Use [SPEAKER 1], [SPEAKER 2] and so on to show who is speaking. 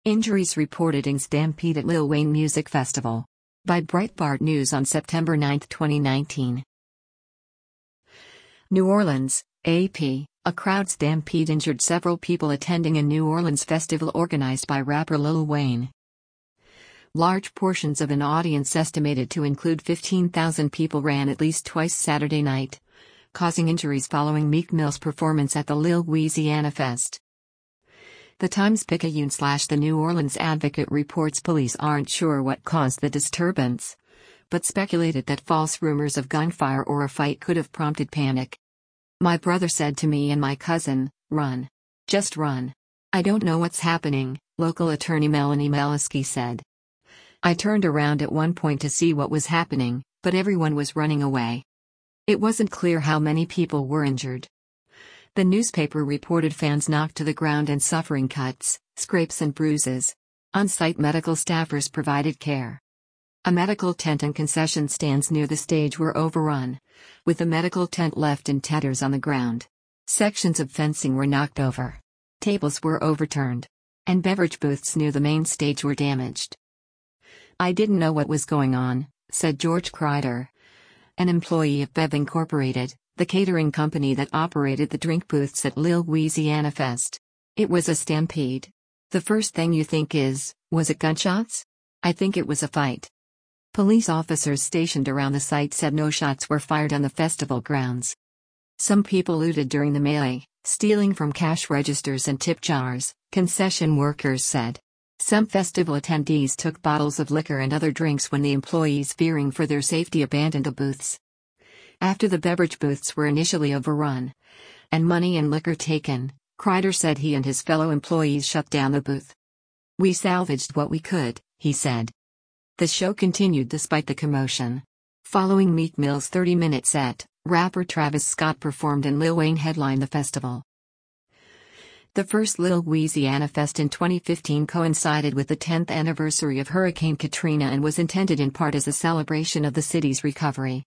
[SPEAKER 1] Injuries reported in stampede at Lil Wayne Music Festival. By Breitbart News on September 9, 2019. New Orleans, AP. A crowd stampede injured several people attending a New Orleans festival organized by rapper Lil Wayne. Large portions of an audience estimated to include 15,000 people ran at least twice Saturday night, causing injuries following Meek Mill's performance at the Lil Louisiana Fest. The Times-Picayune/The New Orleans Advocate reports police aren't sure what caused the disturbance, but speculated that false rumors of gunfire or a fight could have prompted panic. "My brother said to me and my cousin, 'Run. Just run. I don't know what's happening,'" local attorney Melanie Meliski said. "I turned around at one point to see what was happening, but everyone was running away. It wasn't clear how many people were injured." The newspaper reported fans knocked to the ground and suffering cuts, scrapes and bruises. On-site medical staffers provided care. A medical tent and concession stands near the stage were overrun, with the medical tent left in tatters on the ground. Sections of fencing were knocked over. Tables were overturned. And beverage booths near the main stage were damaged. "I didn't know what was going on," said George Kreider, an employee of Bev Incorporated, the catering company that operated the drink booths at Lil Louisiana Fest. "It was a stampede. The first thing you think is, was it gunshots? I think it was a fight." Police officers stationed around the site said no shots were fired on the festival grounds. Some people looted during the melee, stealing from cash registers and tip jars, concession workers said. Some festival attendees took bottles of liquor and other drinks when the employees, fearing for their safety, abandoned the booths. After the beverage booths were initially overrun and money and liquor taken, Kreider said he and his fellow employees shut down the booth. "We salvaged what we could," he said. The show continued despite the commotion. Following Meek Mill's 30-minute set, rapper Travis Scott performed and Lil Wayne headlined the festival. The first Lil Louisiana Fest in 2015 coincided with the 10th anniversary of Hurricane Katrina and was intended in part as a celebration of the city's recovery.